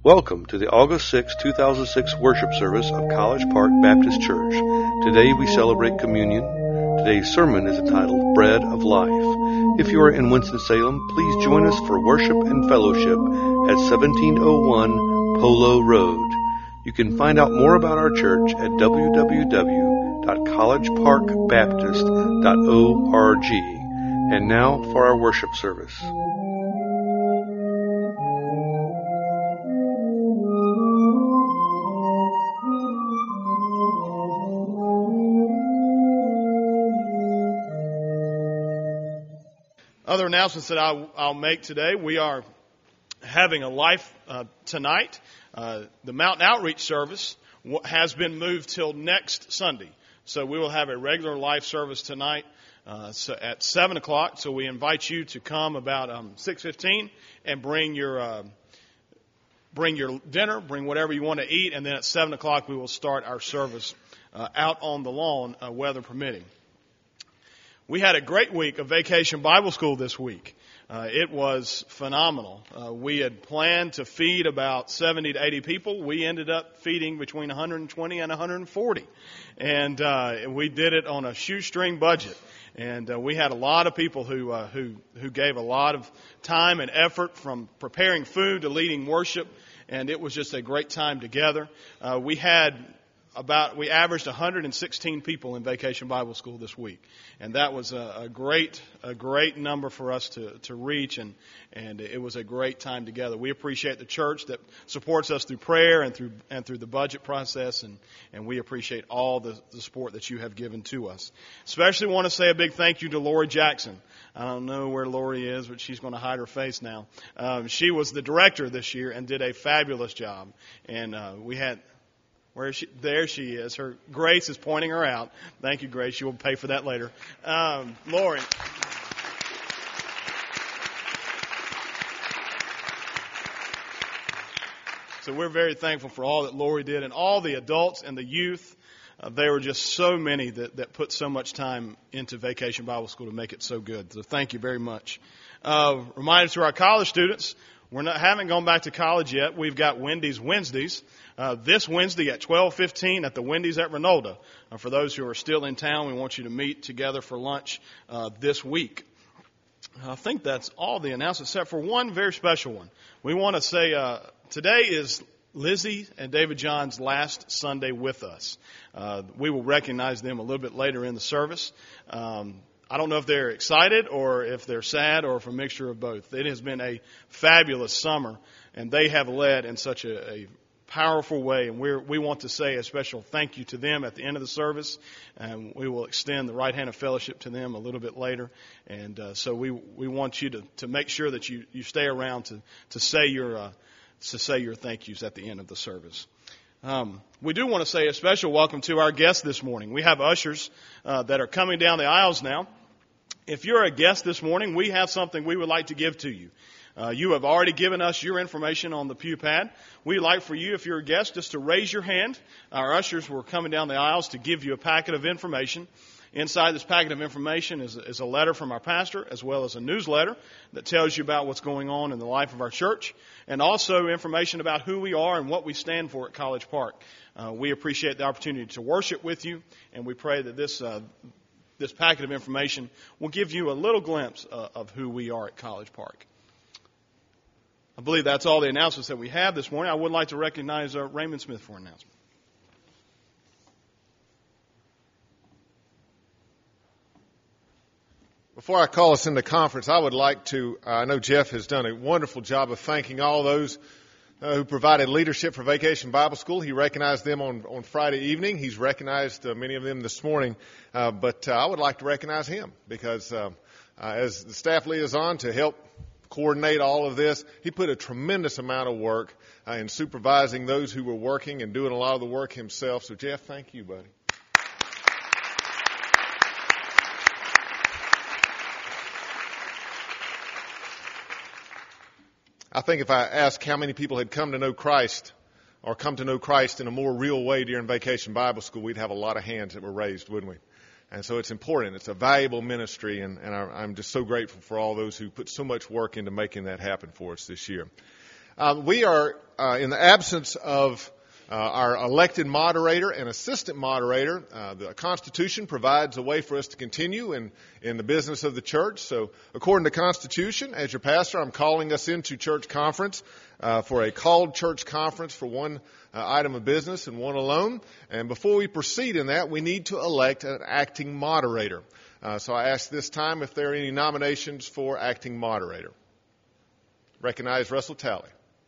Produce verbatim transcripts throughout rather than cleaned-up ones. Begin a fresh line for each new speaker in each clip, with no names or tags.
Welcome to the August sixth, two thousand six worship service of College Park Baptist Church. Today we celebrate communion. Today's sermon is entitled Bread of Life. If you are in Winston-Salem, please join us for worship and fellowship at seventeen oh one Polo Road. You can find out more about our church at w w w dot college park baptist dot org. And now for our worship service.
Other announcements that I'll, I'll make today. We are having a life uh, tonight. Uh, the Mountain Outreach service w- has been moved till next Sunday. So we will have a regular life service tonight uh, so at seven o'clock. So we invite you to come about um, six fifteen and bring your uh, bring your dinner, bring whatever you want to eat. And then at seven o'clock we will start our service uh, out on the lawn, uh, weather permitting. We had a great week of Vacation Bible School this week. Uh, it was phenomenal. Uh, we had planned to feed about seventy to eighty people. We ended up feeding between one hundred twenty and one hundred forty. And uh, we did it on a shoestring budget. And uh, we had a lot of people who, uh, who, who gave a lot of time and effort, from preparing food to leading worship. And it was just a great time together. Uh, we had About we averaged one hundred sixteen people in Vacation Bible School this week, and that was a, a great a great number for us to, to reach, and and it was a great time together. We appreciate the church that supports us through prayer and through and through the budget process, and, and we appreciate all the, the support that you have given to us. Especially want to say a big thank you to Lori Jackson. I don't know where Lori is, but she's going to hide her face now. Um, she was the director this year and did a fabulous job, and uh, we had. Where is she? There she is. Her Grace is pointing her out. Thank you, Grace. You will pay for that later. Um, Lori. So we're very thankful for all that Lori did, and all the adults and the youth. Uh, there were just so many that, that put so much time into Vacation Bible School to make it so good. So thank you very much. Uh, reminder to our college students, we haven't gone back to college yet. We've got Wendy's Wednesdays. Uh, this Wednesday at twelve fifteen at the Wendy's at Renolda. Uh, for those who are still in town, we want you to meet together for lunch uh, this week. I think that's all the announcements, except for one very special one. We want to say uh, today is Lizzie and David John's last Sunday with us. Uh, we will recognize them a little bit later in the service. Um, I don't know if they're excited or if they're sad or if a mixture of both. It has been a fabulous summer, and they have led in such a, a powerful way, and we we want to say a special thank you to them at the end of the service, and we will extend the right hand of fellowship to them a little bit later. And uh, so we we want you to, to make sure that you, you stay around to to say your uh, to say your thank yous at the end of the service. Um, we do want to say a special welcome to our guests this morning. We have ushers uh, that are coming down the aisles now. If you're a guest this morning, we have something we would like to give to you. Uh, you have already given us your information on the pew pad. We'd like for you, if you're a guest, just to raise your hand. Our ushers were coming down the aisles to give you a packet of information. Inside this packet of information is, is a letter from our pastor, as well as a newsletter that tells you about what's going on in the life of our church, and also information about who we are and what we stand for at College Park. Uh, we appreciate the opportunity to worship with you, and we pray that this uh, this packet of information will give you a little glimpse uh, of who we are at College Park. I believe that's all the announcements that we have this morning. I would like to recognize uh, Raymond Smith for an announcement.
Before I call us into conference, I would like to, uh, I know Jeff has done a wonderful job of thanking all those uh, who provided leadership for Vacation Bible School. He recognized them on, on Friday evening. He's recognized uh, many of them this morning. Uh, but uh, I would like to recognize him because uh, uh, as the staff liaison to help coordinate all of this, he put a tremendous amount of work uh, in supervising those who were working and doing a lot of the work himself. So, Jeff, thank you, buddy. I think if I asked how many people had come to know Christ or come to know Christ in a more real way during Vacation Bible School, we'd have a lot of hands that were raised, wouldn't we? And so it's important. It's a valuable ministry, and, and I, I'm just so grateful for all those who put so much work into making that happen for us this year. Um, we are uh, in the absence of uh, our elected moderator and assistant moderator. Uh, the Constitution provides a way for us to continue in, in the business of the church. So according to the Constitution, as your pastor, I'm calling us into church conference uh, for a called church conference for one uh, item of business and one alone. And before we proceed in that, we need to elect an acting moderator. Uh, so I ask this time if there are any nominations for acting moderator. Recognize Russell Talley.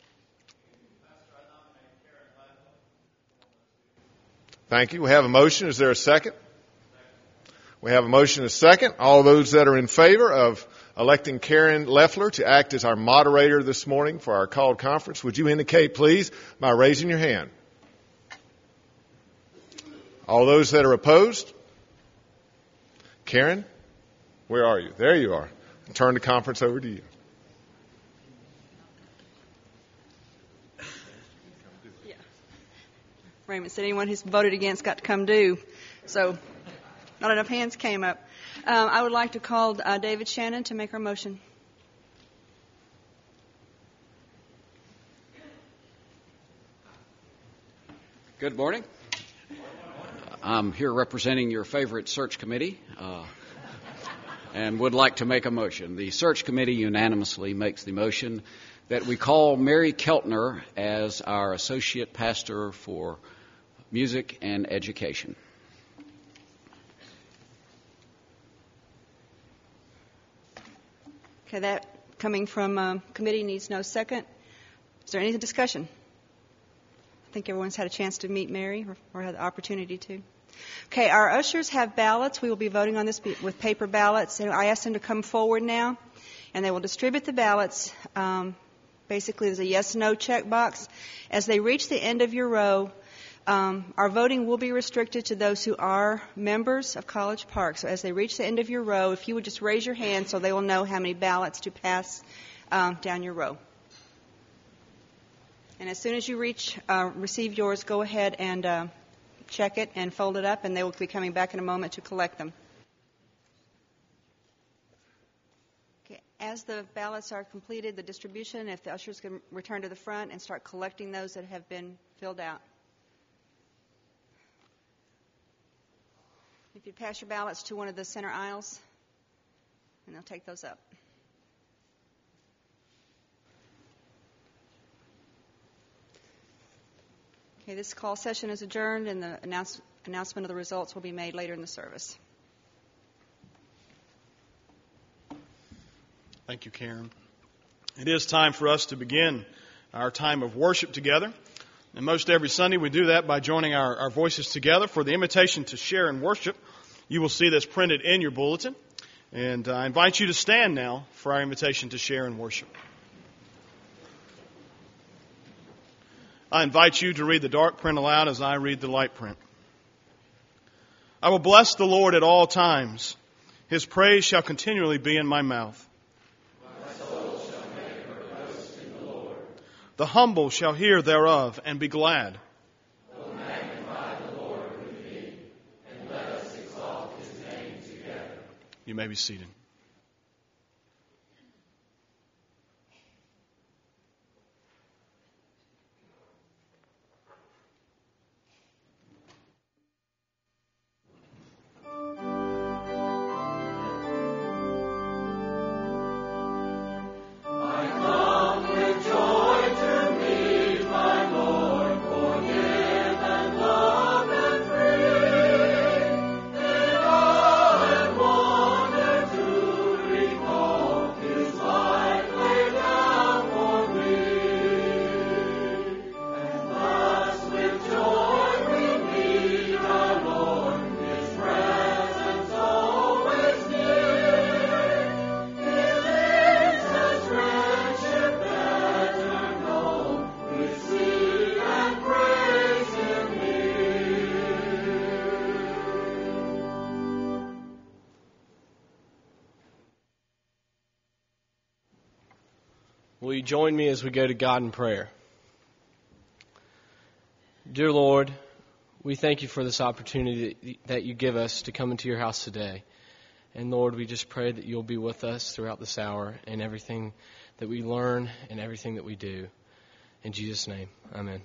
Thank you. We have a motion. Is there a second? We have a motion and a second. All those that are in favor of electing Karen Leffler to act as our moderator this morning for our called conference, would you indicate, please, by raising your hand? All those that are opposed? Karen, where are you? There you are. I'll turn the conference over to you.
Yeah. Raymond said anyone who's voted against got to come do. So not enough hands came up. Um, I would like to call uh, David Shannon to make our motion.
Good morning. I'm here representing your favorite search committee uh, and would like to make a motion. The search committee unanimously makes the motion that we call Mary Keltner as our associate pastor for music and education.
Okay, that coming from um, committee needs no second. Is there any discussion? I think everyone's had a chance to meet Mary or, or had the opportunity to. Okay, our ushers have ballots. We will be voting on this with paper ballots. And I asked them to come forward now, and they will distribute the ballots. Um, basically, there's a yes-no checkbox. As they reach the end of your row, um, our voting will be restricted to those who are members of College Park. So as they reach the end of your row, if you would just raise your hand so they will know how many ballots to pass um, down your row. And as soon as you reach, uh, receive yours, go ahead and uh, check it and fold it up, and they will be coming back in a moment to collect them. Okay. As the ballots are completed, the distribution, if the ushers can return to the front and start collecting those that have been filled out. If you pass your ballots to one of the center aisles, and they'll take those up. Okay, this call session is adjourned, and the announce, announcement of the results will be made later in the service.
Thank you, Karen. It is time for us to begin our time of worship together. And most every Sunday we do that by joining our, our voices together. For the invitation to share in worship, you will see this printed in your bulletin. And I invite you to stand now for our invitation to share in worship. I invite you to read the dark print aloud as I read the light print. I will bless the Lord at all times. His praise shall continually be in my mouth.
My soul shall make her boast in the Lord.
The humble shall hear thereof and be glad.
Oh, magnify the Lord with me, and let us exalt his name together.
You may be seated.
Will you join me as we go to God in prayer? Dear Lord, we thank you for this opportunity that you give us to come into your house today. And Lord, we just pray that you'll be with us throughout this hour and everything that we learn and everything that we do. In Jesus' name, amen.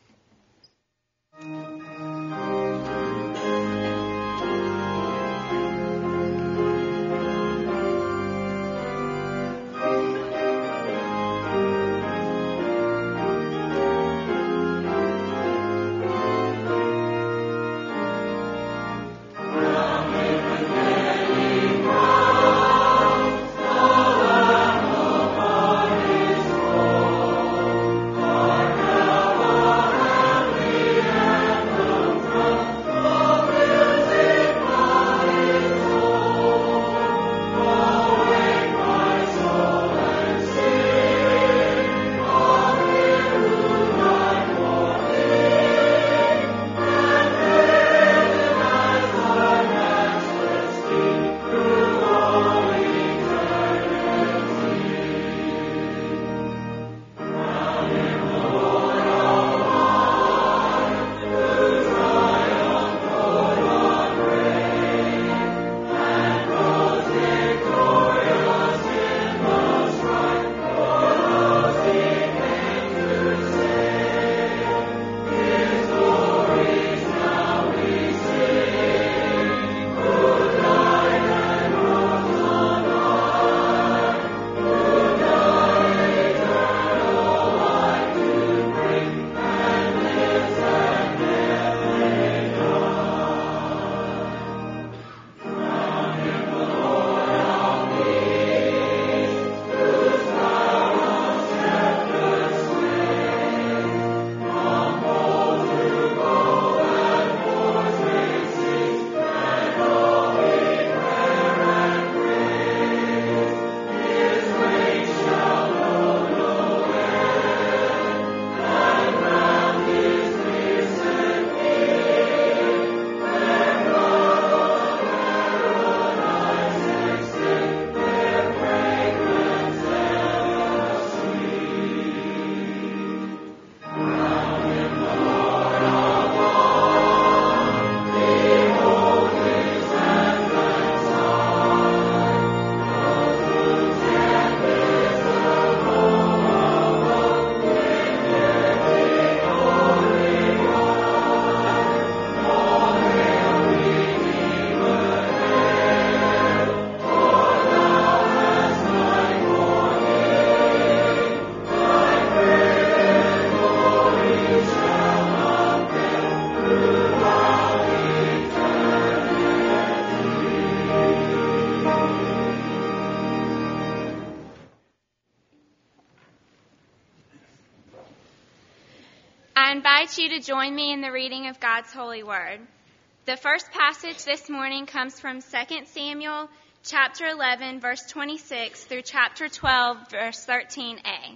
I invite you to join me in the reading of God's holy word. The first passage this morning comes from Second Samuel chapter eleven, verse twenty-six through chapter twelve, verse thirteen a.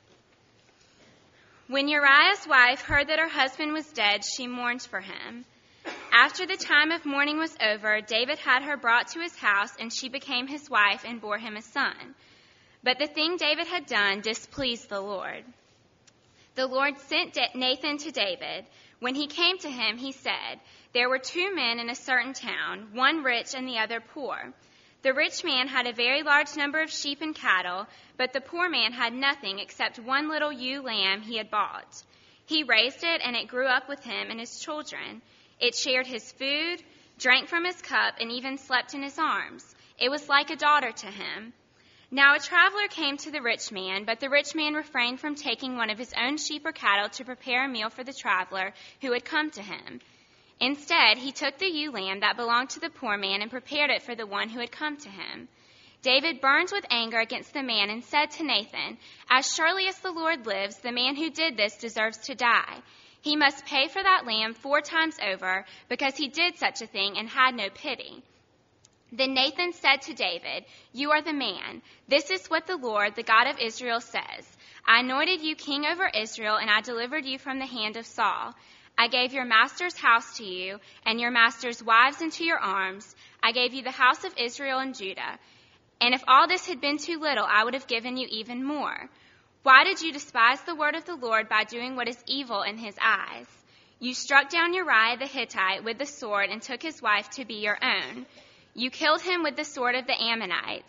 When Uriah's wife heard that her husband was dead, she mourned for him. After the time of mourning was over, David had her brought to his house, and she became his wife and bore him a son. But the thing David had done displeased the Lord. The Lord sent Nathan to David. When he came to him, he said, "There were two men in a certain town, one rich and the other poor. The rich man had a very large number of sheep and cattle, but the poor man had nothing except one little ewe lamb he had bought. He raised it, and it grew up with him and his children. It shared his food, drank from his cup, and even slept in his arms. It was like a daughter to him. Now a traveler came to the rich man, but the rich man refrained from taking one of his own sheep or cattle to prepare a meal for the traveler who had come to him. Instead, he took the ewe lamb that belonged to the poor man and prepared it for the one who had come to him. David burned with anger against the man and said to Nathan, 'As surely as the Lord lives, the man who did this deserves to die. He must pay for that lamb four times over, because he did such a thing and had no pity.' Then Nathan said to David, 'You are the man. This is what the Lord, the God of Israel, says. I anointed you king over Israel, and I delivered you from the hand of Saul. I gave your master's house to you, and your master's wives into your arms. I gave you the house of Israel and Judah. And if all this had been too little, I would have given you even more. Why did you despise the word of the Lord by doing what is evil in his eyes? You struck down Uriah the Hittite with the sword and took his wife to be your own. You killed him with the sword of the Ammonites.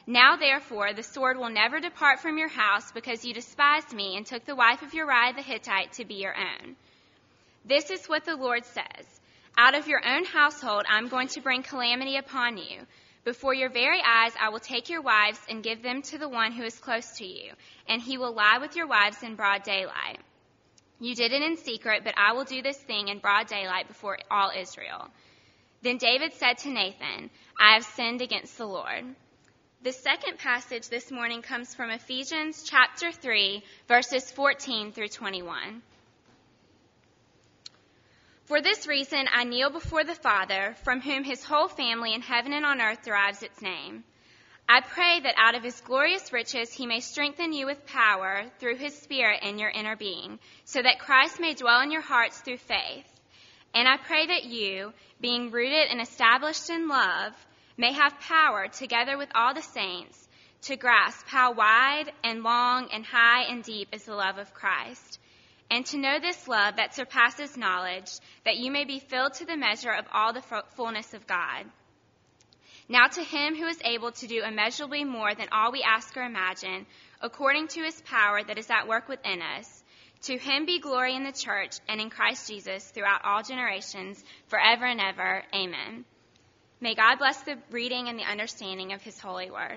Now, therefore, the sword will never depart from your house, because you despised me and took the wife of Uriah the Hittite to be your own. This is what the Lord says. Out of your own household I'm going to bring calamity upon you. Before your very eyes I will take your wives and give them to the one who is close to you, and he will lie with your wives in broad daylight. You did it in secret, but I will do this thing in broad daylight before all Israel. Then David said to Nathan, I have sinned against the Lord. The second passage this morning comes from Ephesians chapter three, verses fourteen through twenty-one. For this reason I kneel before the Father, from whom his whole family in heaven and on earth derives its name. I pray that out of his glorious riches he may strengthen you with power through his Spirit in your inner being, so that Christ may dwell in your hearts through faith. And I pray that you, being rooted and established in love, may have power, together with all the saints, to grasp how wide and long and high and deep is the love of Christ, and to know this love that surpasses knowledge, that you may be filled to the measure of all the fullness of God. Now to him who is able to do immeasurably more than all we ask or imagine, according to his power that is at work within us, to him be glory in the church and in Christ Jesus throughout all generations, forever and ever. Amen. May God bless the reading and the understanding of his holy word.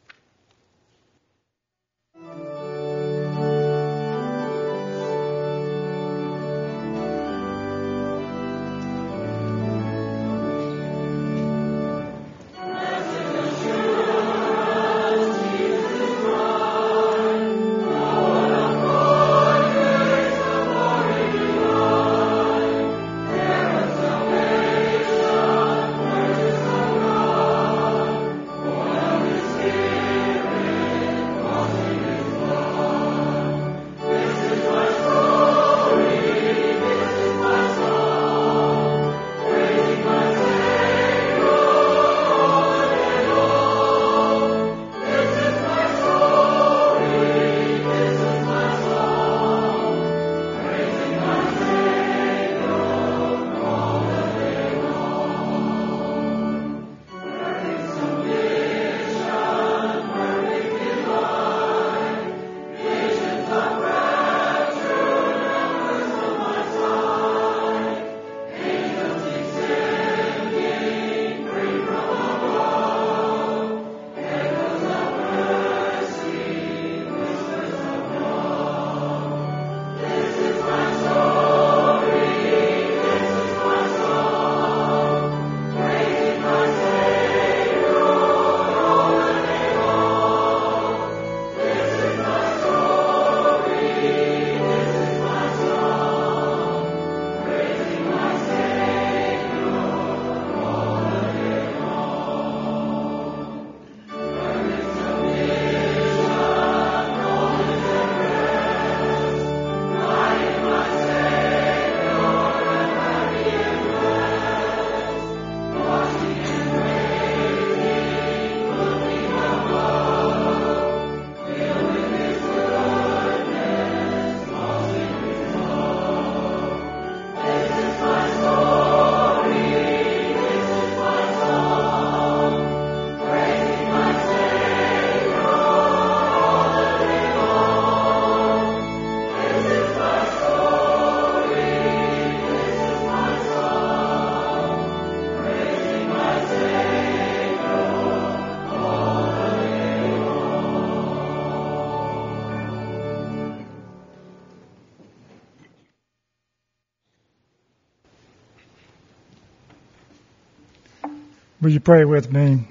Will you pray with me?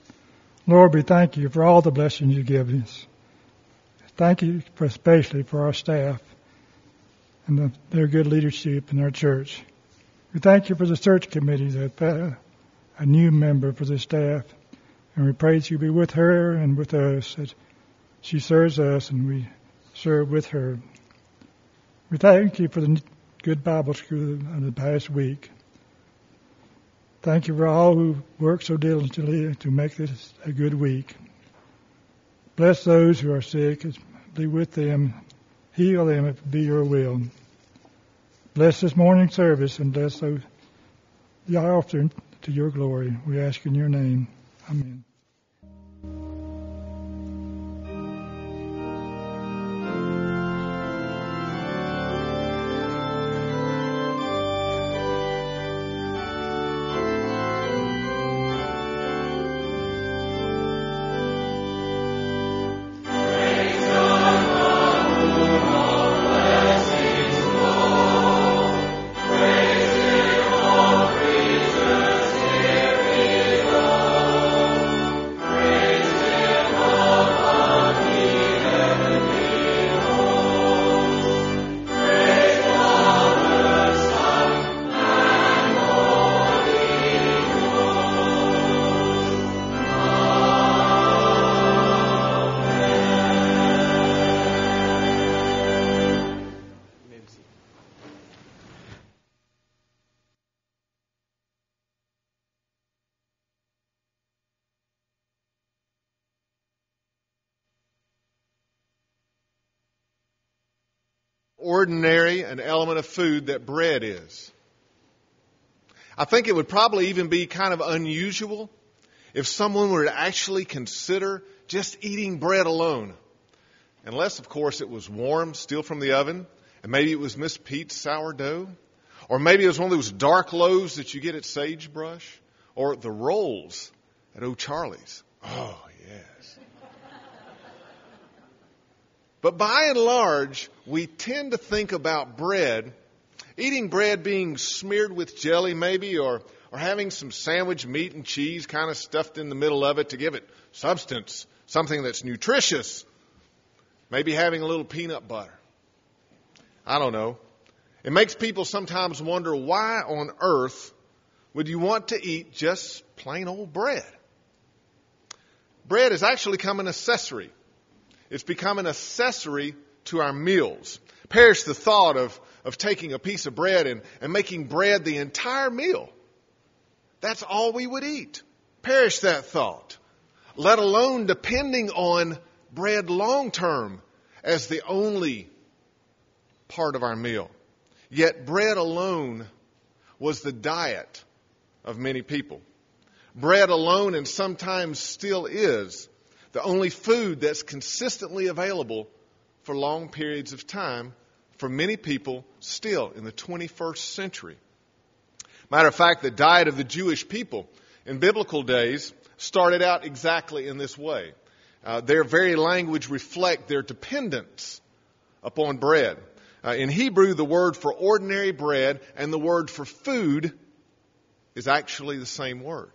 Lord, we thank you for all the blessings you give us. Thank you for especially for our staff and the, their good leadership in our church. We thank you for the search committee, that uh, a new member for the staff. And we pray that you be with her and with us, that she serves us and we serve with her. We thank you for the good Bible school of the past week. Thank you for all who work so diligently to make this a good week. Bless those who are sick. Be with them. Heal them if it be your will. Bless this morning service and bless those the offering to your glory. We ask in your name. Amen.
ordinary an element of food that bread is. I think it would probably even be kind of unusual if someone were to actually consider just eating bread alone. Unless, of course, it was warm, still from the oven, and maybe it was Miss Pete's sourdough, or maybe it was one of those dark loaves that you get at Sagebrush, or the rolls at O'Charlie's. Oh, yes. But by and large, we tend to think about bread, eating bread being smeared with jelly maybe, or, or having some sandwich meat and cheese kind of stuffed in the middle of it to give it substance, something that's nutritious. Maybe having a little peanut butter. I don't know. It makes people sometimes wonder, why on earth would you want to eat just plain old bread? Bread has actually become an accessory. It's become an accessory to our meals. Perish the thought of, of taking a piece of bread and, and making bread the entire meal. That's all we would eat. Perish that thought. Let alone depending on bread long term as the only part of our meal. Yet bread alone was the diet of many people. Bread alone, and sometimes still is, the only food that's consistently available for long periods of time for many people still in the twenty-first century. Matter of fact, the diet of the Jewish people in biblical days started out exactly in this way. Uh, their very language reflect their dependence upon bread. Uh, in Hebrew, the word for ordinary bread and the word for food is actually the same word.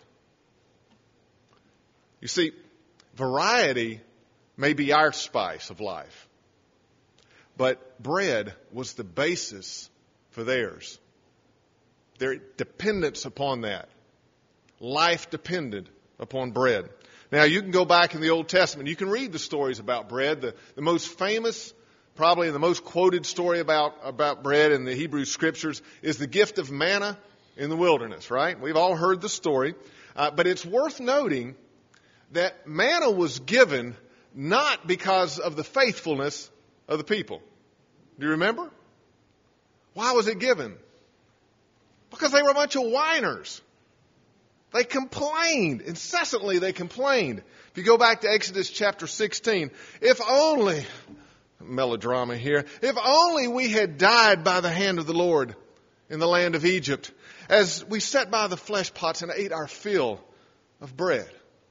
You see, variety may be our spice of life, but bread was the basis for theirs. Their dependence upon that. Life depended upon bread. Now, you can go back in the Old Testament. You can read the stories about bread. The, the most famous, probably the most quoted story about, about bread in the Hebrew Scriptures is the gift of manna in the wilderness, right? We've all heard the story. Uh, but it's worth noting that manna was given not because of the faithfulness of the people. Do you remember? Why was it given? Because they were a bunch of whiners. They complained. Incessantly they complained. If you go back to Exodus chapter sixteen, if only, melodrama here, if only we had died by the hand of the Lord in the land of Egypt, as we sat by the flesh pots and ate our fill of bread.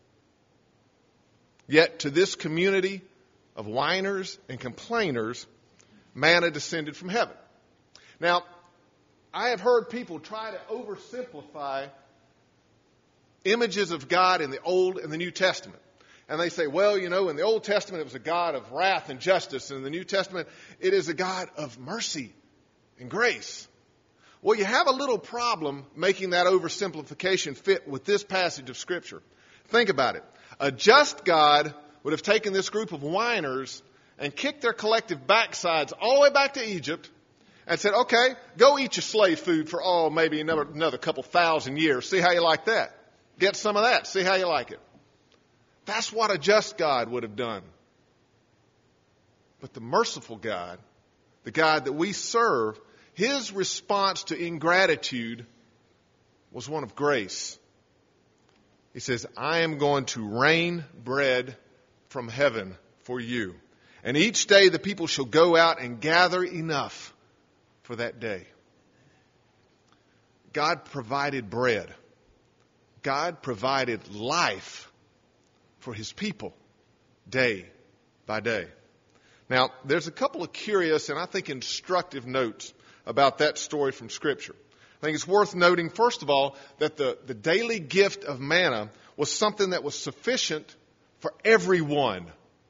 Yet to this community of whiners and complainers, manna descended from heaven. Now, I have heard people try to oversimplify images of God in the Old and the New Testament. And they say, well, you know, in the Old Testament it was a God of wrath and justice, and in the New Testament it is a God of mercy and grace. Well, you have a little problem making that oversimplification fit with this passage of Scripture. Think about it. A just God would have taken this group of whiners and kicked their collective backsides all the way back to Egypt and said, okay, go eat your slave food for, oh, maybe another, another couple thousand years. See how you like that. Get some of that. See how you like it. That's what a just God would have done. But the merciful God, the God that we serve, his response to ingratitude was one of grace. He says, I am going to rain bread from heaven for you. And each day the people shall go out and gather enough for that day. God provided bread. God provided life for his people day by day. Now, there's a couple of curious and I think instructive notes about that story from Scripture. I think it's worth noting, first of all, that the, the daily gift of manna was something that was sufficient for everyone.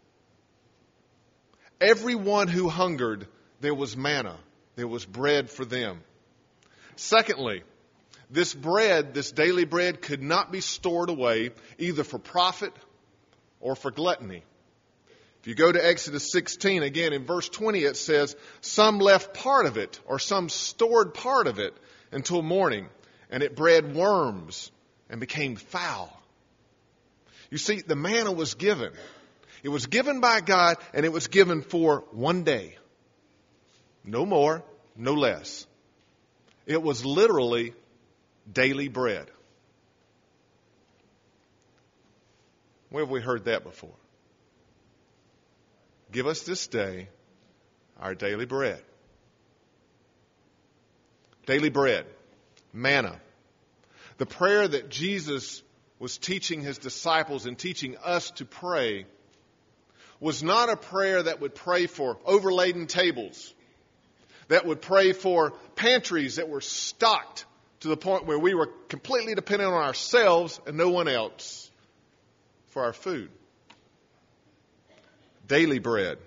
Everyone who hungered, there was manna. There was bread for them. Secondly, this bread, this daily bread, could not be stored away either for profit or for gluttony. If you go to Exodus sixteen, again in verse twenty, it says, some left part of it, or some stored part of it until morning, and it bred worms and became foul. You see, the manna was given. It was given by God, and it was given for one day. No more, no less. It was literally daily bread. Where have we heard that before? Give us this day our daily bread. Daily bread, manna. The prayer that Jesus was teaching his disciples and teaching us to pray was not a prayer that would pray for overladen tables, that would pray for pantries that were stocked to the point where we were completely dependent on ourselves and no one else for our food. Daily bread.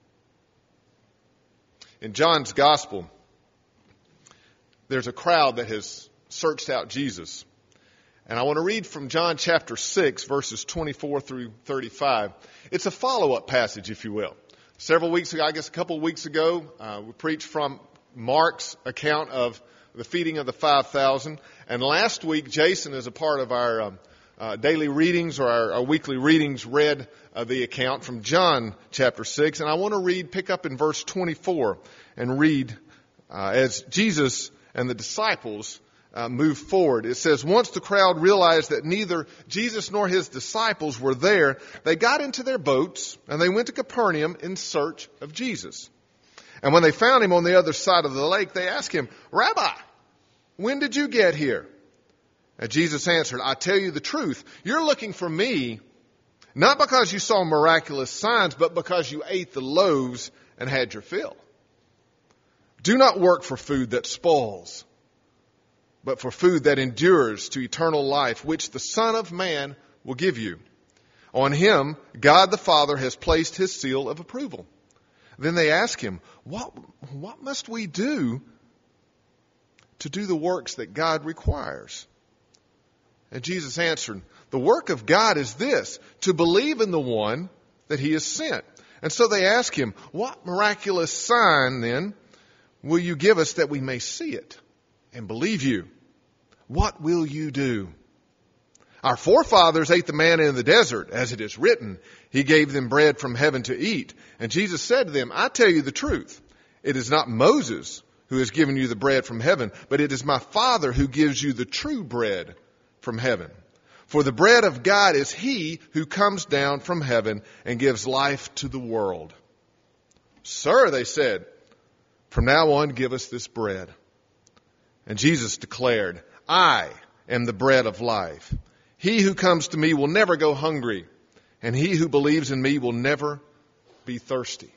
In John's Gospel, there's a crowd that has searched out Jesus. And I want to read from John chapter six, verses twenty-four through thirty-five. It's a follow-up passage, if you will. Several weeks ago, I guess a couple of weeks ago, uh, we preached from Mark's account of the feeding of the five thousand. And last week, Jason, as a part of our um, uh, daily readings or our, our weekly readings, read uh, the account from John chapter six. And I want to read, pick up in verse twenty-four and read uh, as Jesus and the disciples uh, move forward. It says, once the crowd realized that neither Jesus nor his disciples were there, they got into their boats and they went to Capernaum in search of Jesus. And when they found him on the other side of the lake, they asked him, Rabbi, when did you get here? And Jesus answered, I tell you the truth, you're looking for me, not because you saw miraculous signs, but because you ate the loaves and had your fill. Do not work for food that spoils, but for food that endures to eternal life, which the Son of Man will give you. On him, God the Father has placed his seal of approval. Then they ask him, what, what must we do to do the works that God requires? And Jesus answered, the work of God is this, to believe in the one that he has sent. And so they ask him, what miraculous sign then will you give us that we may see it and believe you? What will you do? Our forefathers ate the manna in the desert, as it is written, he gave them bread from heaven to eat. And Jesus said to them, I tell you the truth. It is not Moses who has given you the bread from heaven, but it is my Father who gives you the true bread from heaven. For the bread of God is he who comes down from heaven and gives life to the world. Sir, they said, from now on give us this bread. And Jesus declared, I am the bread of life. He who comes to me will never go hungry, and he who believes in me will never be thirsty.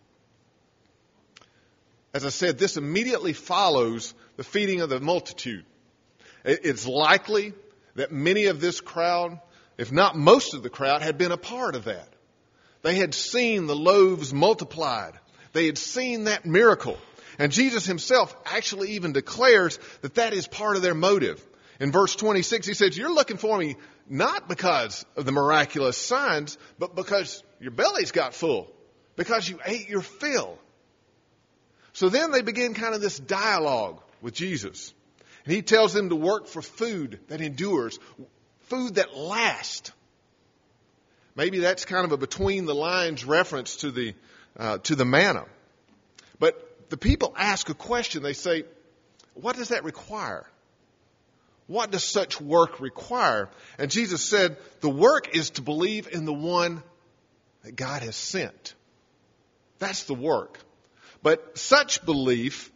As I said, this immediately follows the feeding of the multitude. It's likely that many of this crowd, if not most of the crowd, had been a part of that. They had seen the loaves multiplied. They had seen that miracle. And Jesus himself actually even declares that that is part of their motive. In verse twenty-six, he says, you're looking for me not because of the miraculous signs, but because your belly's got full, because you ate your fill. So then they begin kind of this dialogue with Jesus. And he tells them to work for food that endures, food that lasts. Maybe that's kind of a between the lines reference to the, uh, to the manna. But the people ask a question. They say, what does that require? What does such work require? And Jesus said, the work is to believe in the one that God has sent. That's the work. But such belief,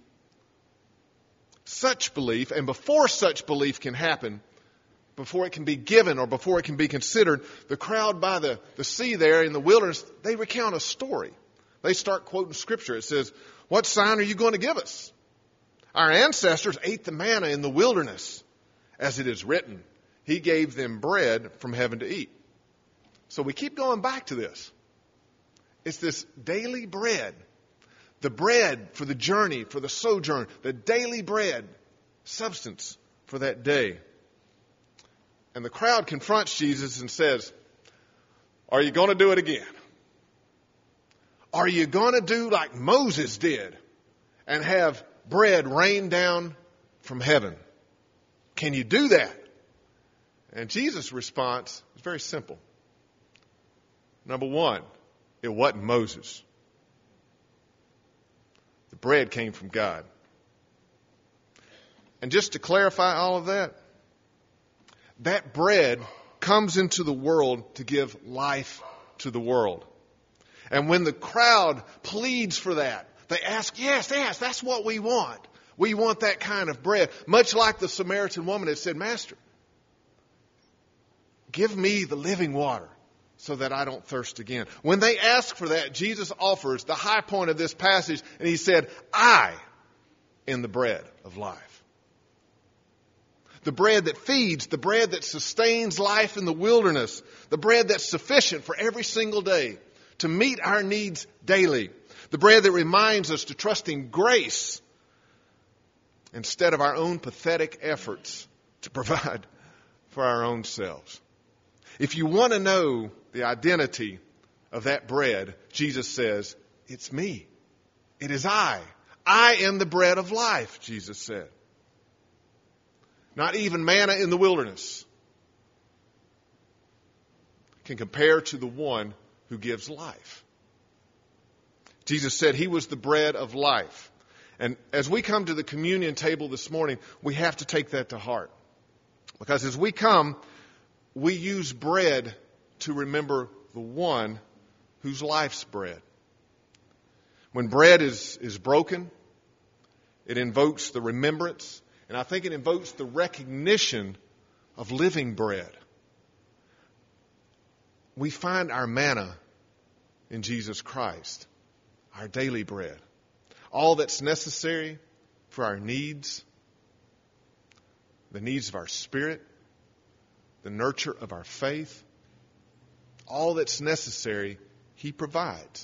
such belief, and before such belief can happen, before it can be given or before it can be considered, the crowd by the, the sea there in the wilderness, they recount a story. They start quoting scripture. It says, what sign are you going to give us? Our ancestors ate the manna in the wilderness. As it is written, he gave them bread from heaven to eat. So we keep going back to this. It's this daily bread. The bread for the journey, for the sojourn. The daily bread, substance for that day. And the crowd confronts Jesus and says, are you going to do it again? Are you going to do like Moses did and have bread rain down from heaven? Can you do that? And Jesus' response is very simple. Number one, it wasn't Moses. The bread came from God. And just to clarify all of that, that bread comes into the world to give life to the world. And when the crowd pleads for that, they ask, yes, yes, that's what we want. We want that kind of bread. Much like the Samaritan woman had said, Master, give me the living water so that I don't thirst again. When they ask for that, Jesus offers the high point of this passage, and he said, I am the bread of life. The bread that feeds, the bread that sustains life in the wilderness, the bread that's sufficient for every single day to meet our needs daily, the bread that reminds us to trust in grace instead of our own pathetic efforts to provide for our own selves. If you want to know the identity of that bread, Jesus says, it's me. It is I. I am the bread of life, Jesus said. Not even manna in the wilderness can compare to the one who gives life. Jesus said he was the bread of life. And as we come to the communion table this morning, we have to take that to heart. Because as we come, we use bread to remember the one whose life's bread. When bread is, is broken, it invokes the remembrance, and I think it invokes the recognition of living bread. We find our manna in Jesus Christ, our daily bread. All that's necessary for our needs, the needs of our spirit, the nurture of our faith, all that's necessary, he provides.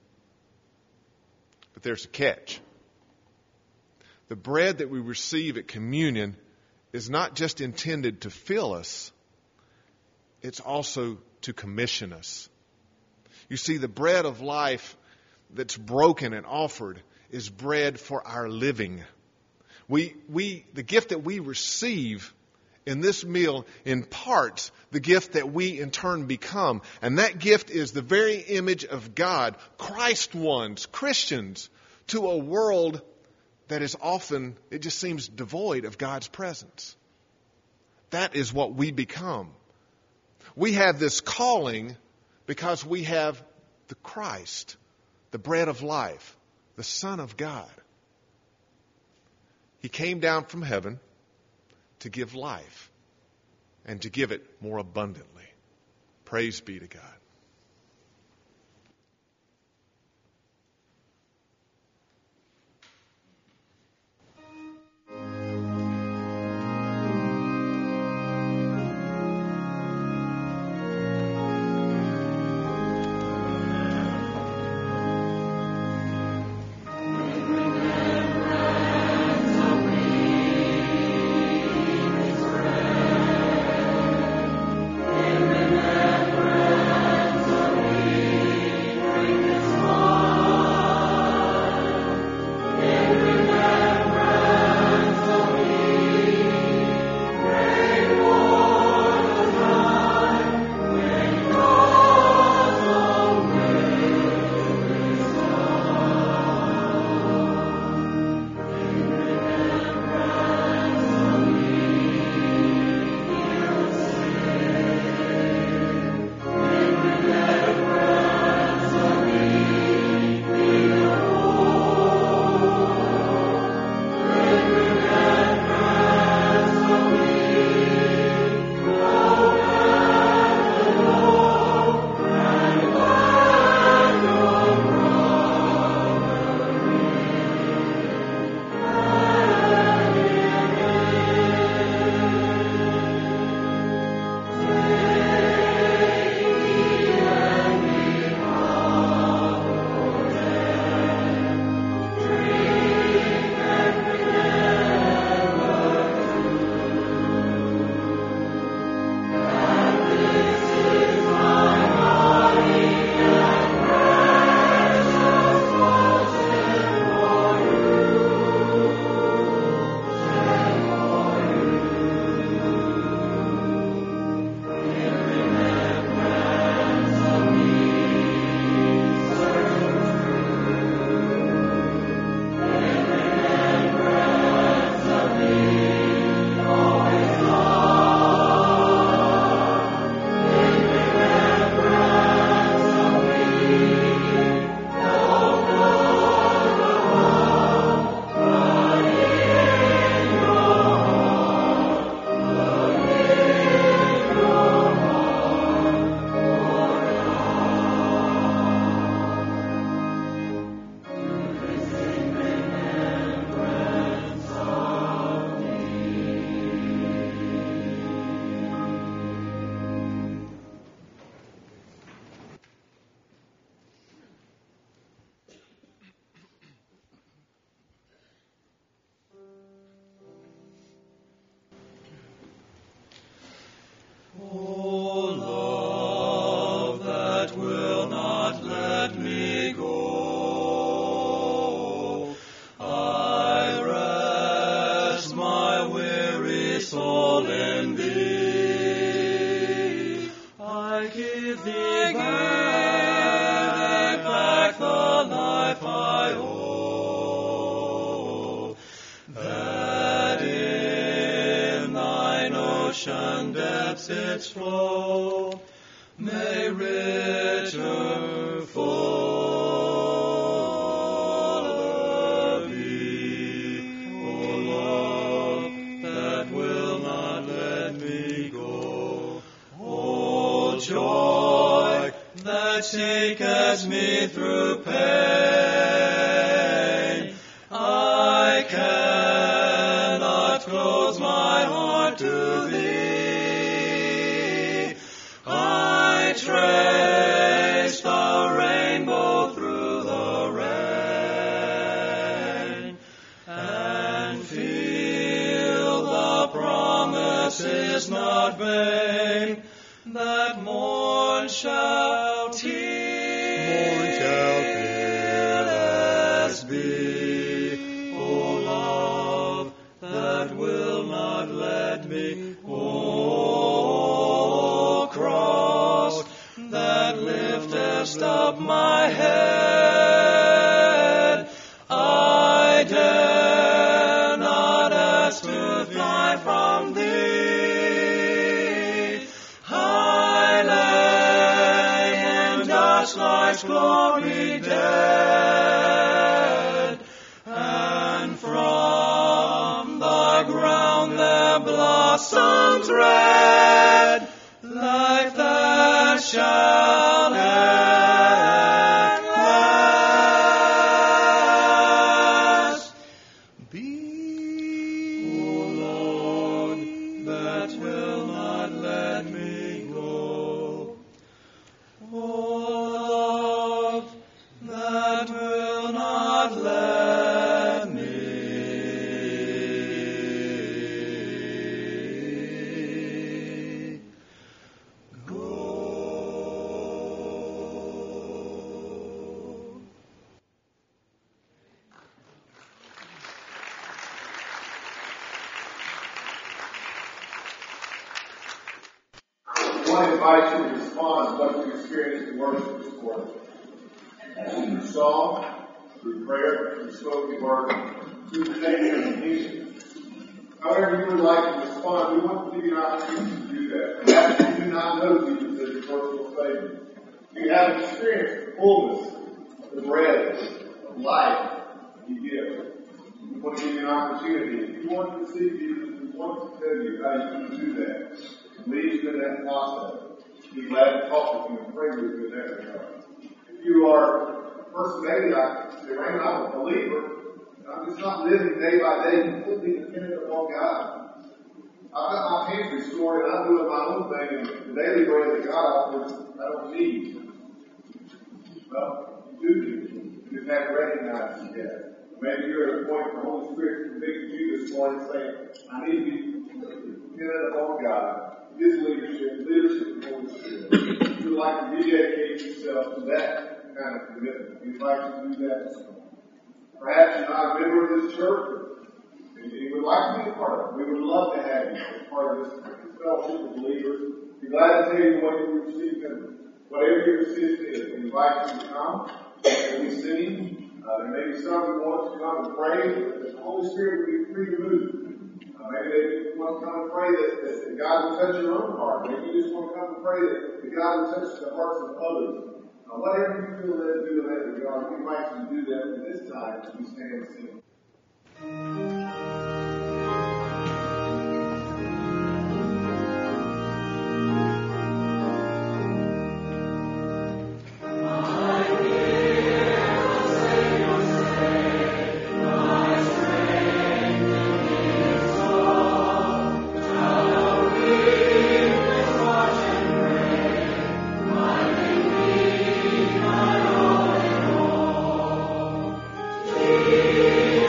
But there's a catch. The bread that we receive at communion is not just intended to fill us, it's also to commission us. You see, the bread of life that's broken and offered is bread for our living. We, we, the gift that we receive in this meal imparts the gift that we in turn become. And that gift is the very image of God, Christ ones, Christians, to a world that is often, it just seems devoid of God's presence. That is what we become. We have this calling because we have the Christ, the bread of life, the Son of God. He came down from heaven to give life and to give it more abundantly. Praise be to God.
Remembrance its flow may richer, fuller be. O love that will not let me go. O joy that taketh me through pain. I cannot close my heart to thee. I trace the rainbow through the rain and feel the promise is not vain, that morn shall tearless be. O love that will not let me, O cross that liftest up my head, I dare not ask to fly from thee. I lay in dust life's glory dead, and from the ground there blossoms red life that shall at last be. O Lord, that will not let me go. O love that will not let me go.
I want to invite you to respond to what you experienced in worship this morning. Through song, through prayer, through spoken word, through the singing of the music. However you would like to respond, we want to give you an opportunity to do that. Perhaps you do not know Jesus as your personal Savior. You have experienced the fullness of the bread of life He gives. We want to give you an opportunity. If you want to see Jesus, we want to tell you how you can do that. Lead you in that process. Be glad to talk with you and pray with you in that regard. If you are a person, maybe I say, Raymond, I'm a believer. I'm just not living day by day completely dependent upon God. I've got my pantry stored and I'm doing my own thing, and the daily bread that God offers, I don't need. Well, you do need. You just haven't recognized it yet. Maybe you're at a point where the Holy Spirit convicted you this morning saying, I need to be dependent upon God, His leadership, leadership of the Holy Spirit. If you would like to rededicate yourself to that kind of commitment, we'd like to do that this morning. Perhaps you're not a member of this church, and you would like to be a part of it. We would love to have you as part of this fellowship of believers. Be glad to tell you what you received and whatever your decision is. We invite you to come and we sing. Uh, there may be some who want to come and pray, but the Holy Spirit will be free to move. Uh, maybe they want to come and pray that, that, that God will touch your own heart. Maybe you just want to come and pray that, that God will touch the hearts of others. Uh, whatever you feel led to do in that regard, we invite you to do that at this time as we stand and sing.
Thank you.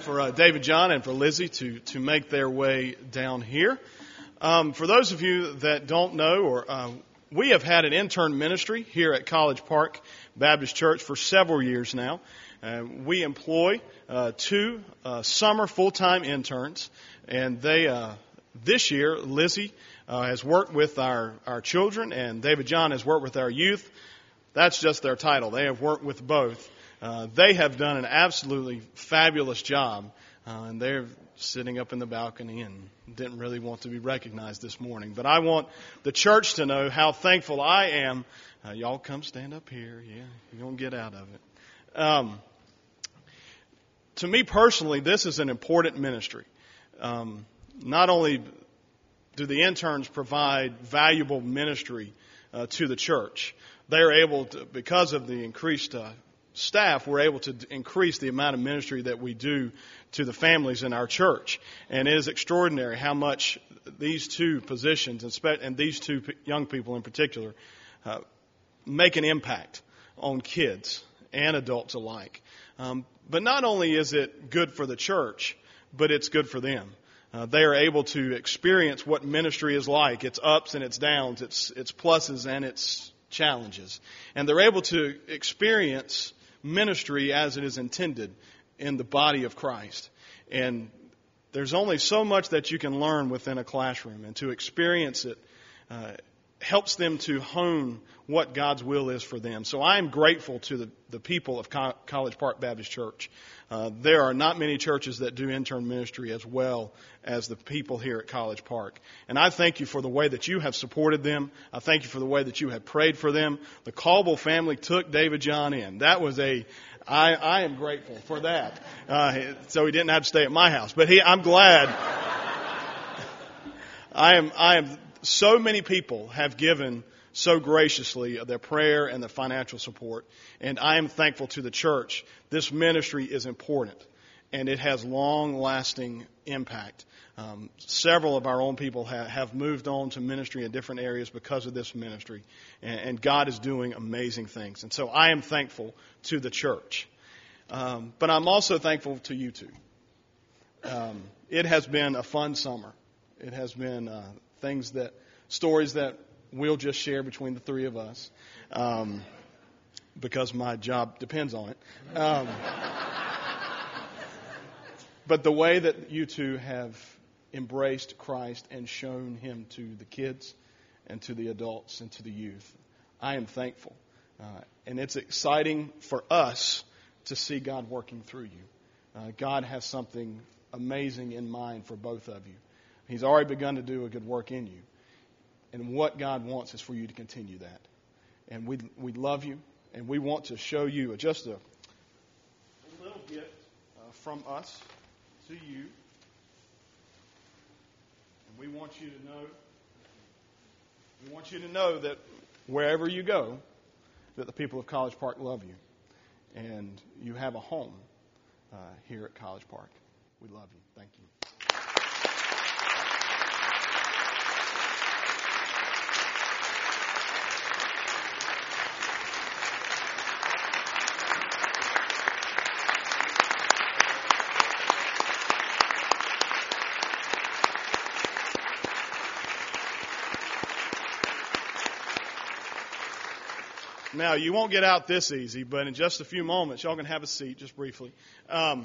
for uh, David John and for Lizzie to, to make their way down here. Um, for those of you that don't know, or uh, we have had an intern ministry here at College Park Baptist Church for several years now. Uh, we employ uh, two uh, summer full-time interns, and they uh, this year, Lizzie uh, has worked with our, our children, and David John has worked with our youth. That's just their title. They have worked with both. Uh, they have done an absolutely fabulous job, uh, and they're sitting up in the balcony and didn't really want to be recognized this morning. But I want the church to know how thankful I am. Uh, y'all come stand up here. Yeah, you're going to get out of it. Um, to me personally, this is an important ministry. Um, not only do the interns provide valuable ministry uh, to the church, they are able to, because of the increased uh, staff, we're able to increase the amount of ministry that we do to the families in our church. And it is extraordinary how much these two positions, and these two young people in particular, uh, make an impact on kids and adults alike. Um, but not only is it good for the church, but it's good for them. Uh, they are able to experience what ministry is like, its ups and its downs, its its pluses and its challenges. And they're able to experience ministry as it is intended in the body of Christ. And there's only so much that you can learn within a classroom, and to experience it uh, helps them to hone what God's will is for them. So I am grateful to the, the people of Co- College Park Baptist Church. Uh, there are not many churches that do intern ministry as well as the people here at College Park. And I thank you for the way that you have supported them. I thank you for the way that you have prayed for them. The Caldwell family took David John in. That was a, I, I am grateful for that. Uh, so he didn't have to stay at my house. But he, I'm glad. I am, I am, so many people have given so graciously their prayer and their financial support. And I am thankful to the church. This ministry is important, and it has long-lasting impact. Um, several of our own people ha- have moved on to ministry in different areas because of this ministry, and, and God is doing amazing things. And so I am thankful to the church. Um, but I'm also thankful to you two. Um, it has been a fun summer. It has been uh, things that, stories that we'll just share between the three of us, um, because my job depends on it. Um, but the way that you two have embraced Christ and shown Him to the kids and to the adults and to the youth, I am thankful. Uh, and it's exciting for us to see God working through you. Uh, God has something amazing in mind for both of you. He's already begun to do a good work in you. And what God wants is for you to continue that. And we we love you, and we want to show you just a, a little gift uh, from us to you. And we want you to know, we want you to know that wherever you go, that the people of College Park love you. And you have a home uh, here at College Park. We love you. Thank you. Now, you won't get out this easy, but in just a few moments, y'all can have a seat just briefly. Um,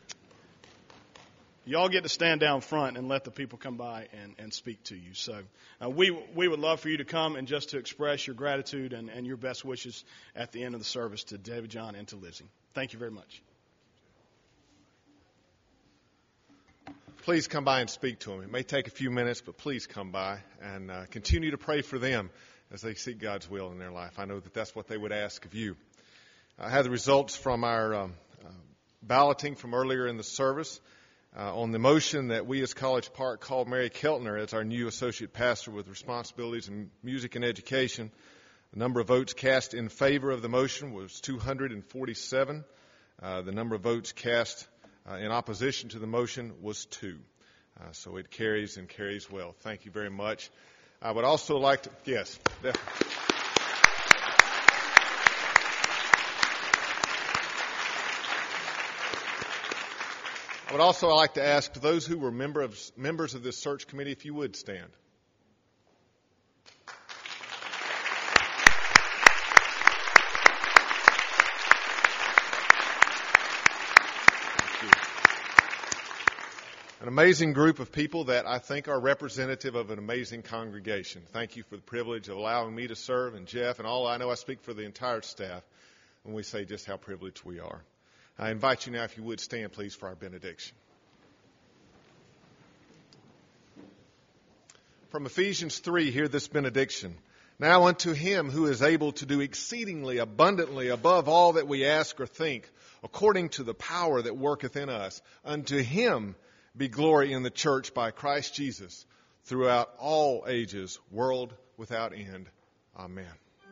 y'all get to stand down front and let the people come by and, and speak to you. So uh, we we would love for you to come and just to express your gratitude and, and your best wishes at the end of the service to David John and to Lizzie. Thank you very much.
Please come by and speak to them. It may take a few minutes, but please come by and uh, continue to pray for them as they seek God's will in their life. I know that that's what they would ask of you. I have the results from our um, uh, balloting from earlier in the service uh, on the motion that we as College Park called Mary Keltner as our new associate pastor with responsibilities in music and education. The number of votes cast in favor of the motion was two hundred forty-seven. Uh, the number of votes cast uh, in opposition to the motion was two. Uh, so it carries and carries well. Thank you very much. I would also like to, yes, definitely. I'd would also like to ask those who were member of, members of this search committee if you would stand. An amazing group of people that I think are representative of an amazing congregation. Thank you for the privilege of allowing me to serve, and Jeff and all. I know I speak for the entire staff when we say just how privileged we are. I invite you now, if you would, stand, please, for our benediction. From Ephesians three, hear this benediction. Now unto him who is able to do exceedingly abundantly above all that we ask or think, according to the power that worketh in us, unto him be glory in the church by Christ Jesus throughout all ages, world without end. Amen.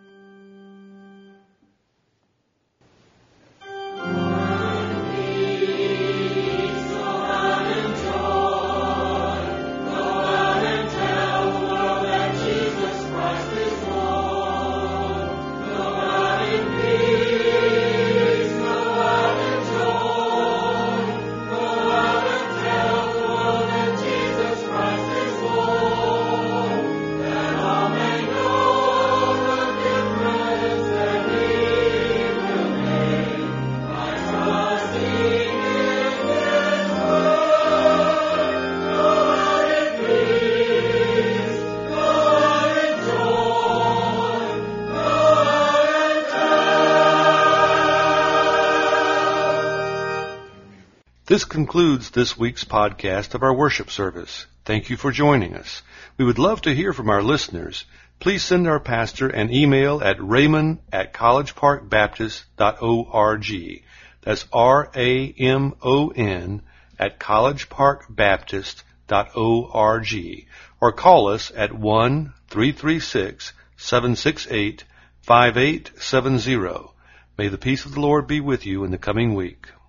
This concludes this week's podcast of our worship service. Thank you for joining us. We would love to hear from our listeners. Please send our pastor an email at raymond at collegeparkbaptist dot org. That's R A M O N at collegeparkbaptist dot org. Or call us at one three three six, seven six eight, five eight seven zero. May the peace of the Lord be with you in the coming week.